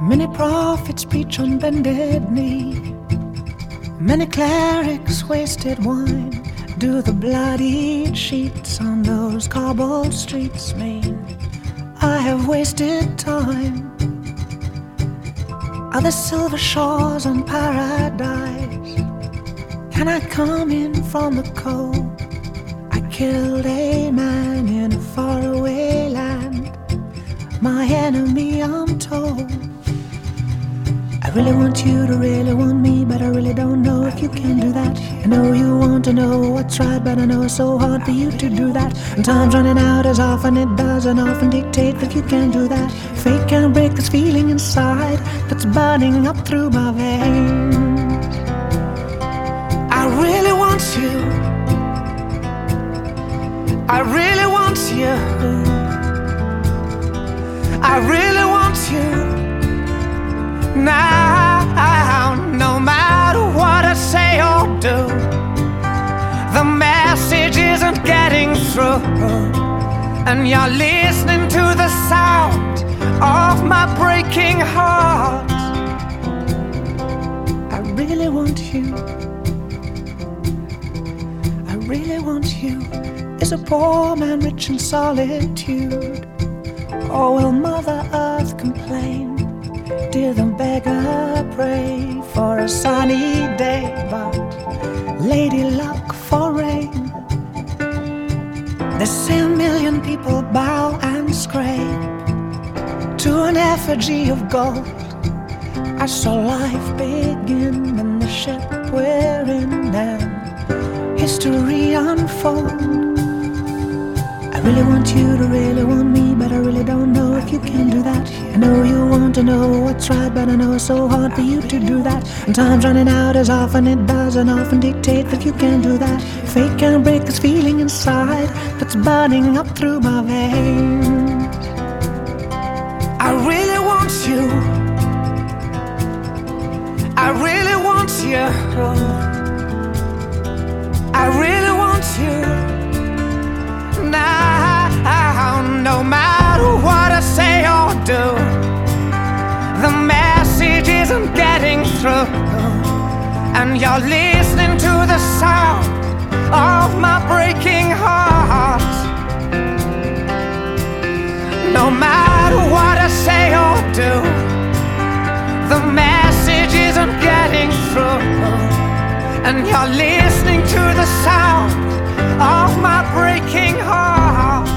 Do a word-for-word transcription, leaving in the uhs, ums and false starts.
Many prophets preach on bended knee. Many clerics wasted wine. Do the bloodied sheets on those cobbled streets mean I have wasted time? Are the silver shores on paradise? Can I come in from the cold? I killed a man in a faraway land, my enemy I'm told. I really want you to really want me, but I really don't know if you can do that. I know you want to know what's right, but I know it's so hard for you to do that. And time's running out as often it does, and often dictate that you can't do that. Fate can't break this feeling inside that's burning up through my veins. I really want you. I really want you. I really want you. Now, no matter what I say or do, the message isn't getting through, and you're listening to the sound of my breaking heart. I really want you. I really want you. Is a poor man rich in solitude? Or will Mother Earth complain? Did the beggar pray for a sunny day, but Lady Luck for rain? They say a million people bow and scrape to an effigy of gold. I saw life begin in the ship we're in, and history unfold. I really want you to really want me, but I really don't know if you can do that. I know you want to know what's right, but I know it's so hard for you to do that. And time's running out as often it does, and often dictate that you can't do that. Fate can't break this feeling inside that's burning up through my veins. I really want you. I really want you. I really want you. Now, no matter what I say or do, the message isn't getting through, and you're listening to the sound of my breaking heart. No matter what I say or do, the message isn't getting through, and you're listening to the sound of my breaking heart.